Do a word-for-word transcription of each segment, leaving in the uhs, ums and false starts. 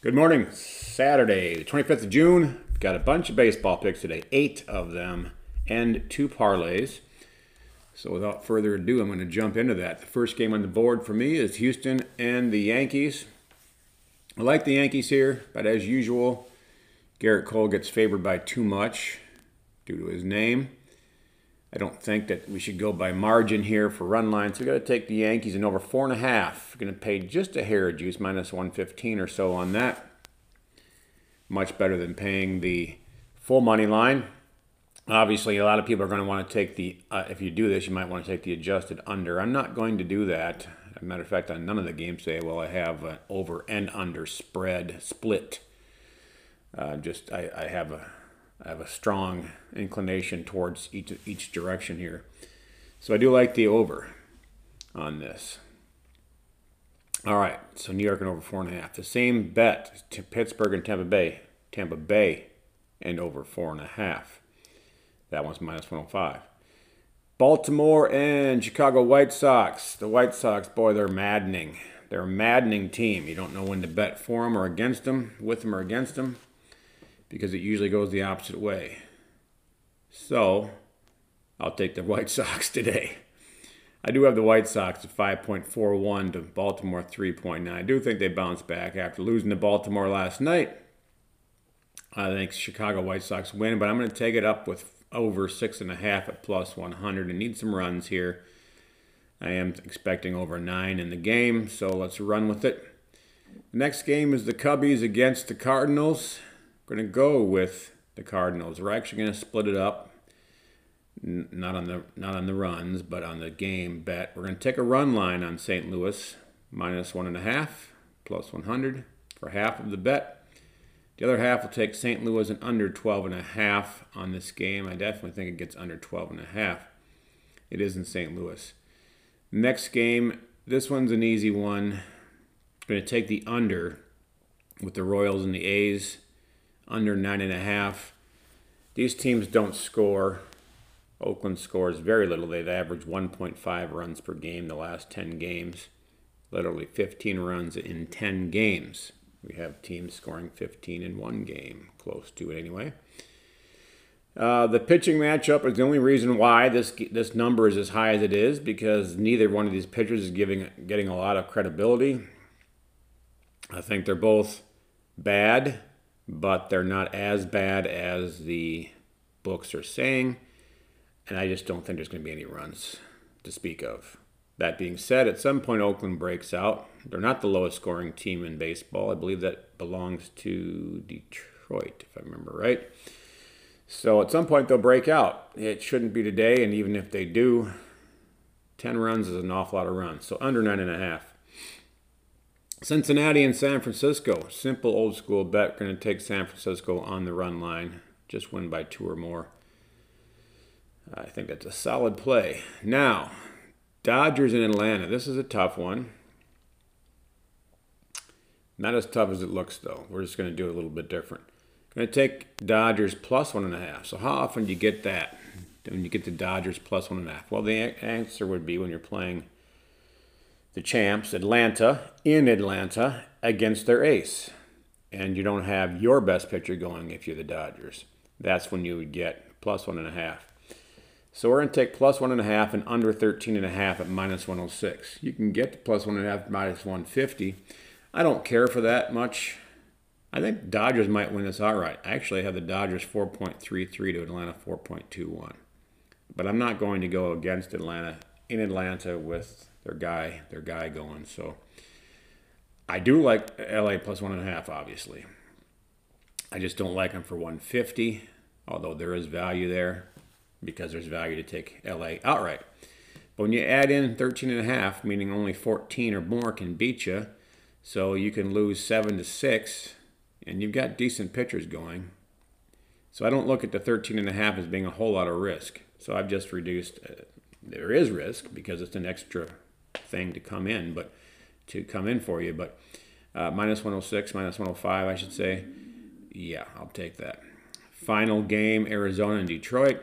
Good morning. Saturday, the twenty-fifth of June. Got a bunch of baseball picks today, eight of them, and two parlays. So without further ado, I'm going to jump into that. The first game on the board for me is Houston and the Yankees. I like the Yankees here, but as usual, Garrett Cole gets favored by too much due to his name. I don't think that we should go by margin here for run lines. So we got to take the Yankees in over four and a half. We're going to pay just a hair of juice, minus one fifteen or so on that. Much better than paying the full money line. Obviously, a lot of people are going to want to take the, uh, if you do this, you might want to take the adjusted under. I'm not going to do that. As a matter of fact, on none of the games today will I have an over and under spread split. Uh, just, I, I have a... I have a strong inclination towards each each direction here. So I do like the over on this. All right, so New York and over four and a half. The same bet to Pittsburgh and Tampa Bay. Tampa Bay and over four and a half. That one's minus one oh five. Baltimore and Chicago White Sox. The White Sox, boy, they're maddening. They're a maddening team. You don't know when to bet for them or against them, with them or against them, because it usually goes the opposite way. So, I'll take the White Sox today. I do have the White Sox at five point four one to Baltimore three point nine. I do think they bounce back after losing to Baltimore last night. I think Chicago White Sox win, but I'm going to take it up with over six point five at plus one hundred. I need some runs here. I am expecting over nine in the game, so let's run with it. The next game is the Cubbies against the Cardinals. We're going to go with the Cardinals. We're actually going to split it up, N not on the not on the runs, but on the game bet. We're going to take a run line on Saint Louis, minus one and a half, plus one hundred for half of the bet. The other half will take Saint Louis and under twelve and a half on this game. I definitely think it gets under twelve and a half. It is in Saint Louis. Next game, this one's an easy one. I'm going to take the under with the Royals and the A's. Under nine and a half. These teams don't score. Oakland scores very little. They've averaged one point five runs per game the last ten games. Literally fifteen runs in ten games. We have teams scoring fifteen in one game. Close to it anyway. Uh, the pitching matchup is the only reason why this this number is as high as it is, because neither one of these pitchers is giving getting a lot of credibility. I think they're both bad, but they're not as bad as the books are saying, and I just don't think there's going to be any runs to speak of. That being said, at some point Oakland breaks out. They're not the lowest scoring team in baseball. I believe that belongs to Detroit, if I remember right. So at some point they'll break out. It shouldn't be today, and even if they do, ten runs is an awful lot of runs. So under nine and a half. Cincinnati and San Francisco. Simple old school bet. We're going to take San Francisco on the run line. Just win by two or more. I think that's a solid play. Now, Dodgers in Atlanta. This is a tough one. Not as tough as it looks, though. We're just going to do it a little bit different. Going to take Dodgers plus one and a half. So how often do you get that? When you get the Dodgers plus one and a half? Well, the answer would be when you're playing the champs, Atlanta, in Atlanta, against their ace. And you don't have your best pitcher going if you're the Dodgers. That's when you would get plus one and a half. So we're going to take plus one and a half and under thirteen and a half at minus one oh six. You can get to plus one and a half at minus one fifty. I don't care for that much. I think Dodgers might win this outright. I actually have the Dodgers four point three three to Atlanta four point two one. But I'm not going to go against Atlanta in Atlanta with their guy, their guy going. So I do like L A plus one and a half, obviously. I just don't like them for one fifty, although there is value there because there's value to take L A outright. But when you add in thirteen and a half, meaning only fourteen or more can beat you, so you can lose seven to six, and you've got decent pitchers going. So I don't look at the thirteen and a half as being a whole lot of risk. So I've just reduced. Uh, there is risk because it's an extra thing to come in, but to come in for you. But uh, minus one oh six, minus one oh five, I should say. Yeah, I'll take that. Final game, Arizona and Detroit.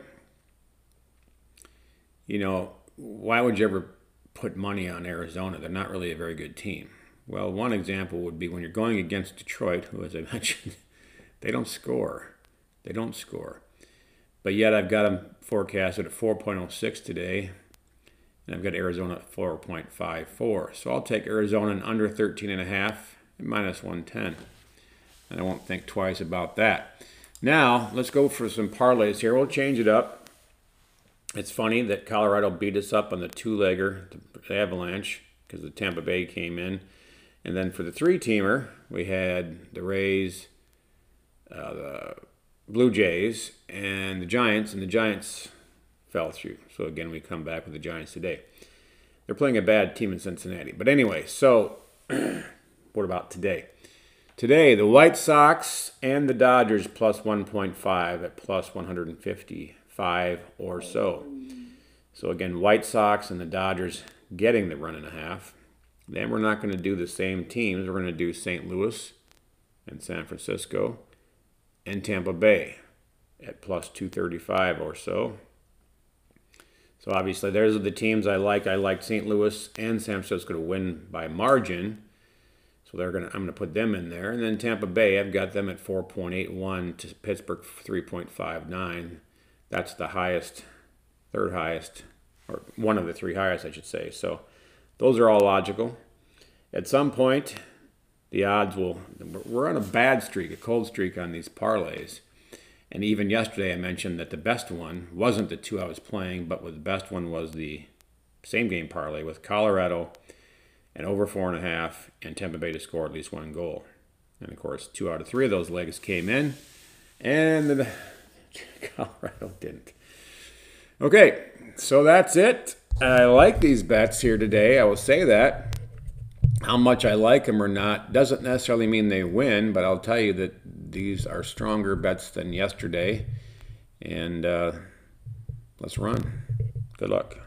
You know, why would you ever put money on Arizona? They're not really a very good team. Well, one example would be when you're going against Detroit, who, as I mentioned, they don't score. They don't score. But yet I've got them forecasted at four point oh six today, and I've got Arizona at four point five four. So I'll take Arizona in under thirteen and a half at minus one ten. And I won't think twice about that. Now, let's go for some parlays here. We'll change it up. It's funny that Colorado beat us up on the two-legger, the Avalanche, because the Tampa Bay came in. And then for the three-teamer, we had the Rays, uh, the Blue Jays, and the Giants, and the Giants fell through. So again, we come back with the Giants today. They're playing a bad team in Cincinnati. But anyway, so what about today? Today, the White Sox and the Dodgers plus one point five at plus one fifty-five or so. So again, White Sox and the Dodgers getting the run and a half. Then we're not going to do the same teams. We're going to do Saint Louis and San Francisco and Tampa Bay at plus two thirty-five or so. So obviously, those are the teams I like. I like Saint Louis and San Francisco to win by margin. So they're gonna. I'm going to put them in there. And then Tampa Bay, I've got them at four point eight one to Pittsburgh three point five nine. That's the highest, third highest, or one of the three highest, I should say. So those are all logical. At some point, the odds will, we're on a bad streak, a cold streak on these parlays. And even yesterday I mentioned that the best one wasn't the two I was playing, but the best one was the same game parlay with Colorado and over four and a half and Tampa Bay to score at least one goal. And of course, two out of three of those legs came in and the Colorado didn't. Okay, so that's it. I like these bets here today. I will say that. How much I like them or not doesn't necessarily mean they win, but I'll tell you that these are stronger bets than yesterday. And uh, let's run. Good luck.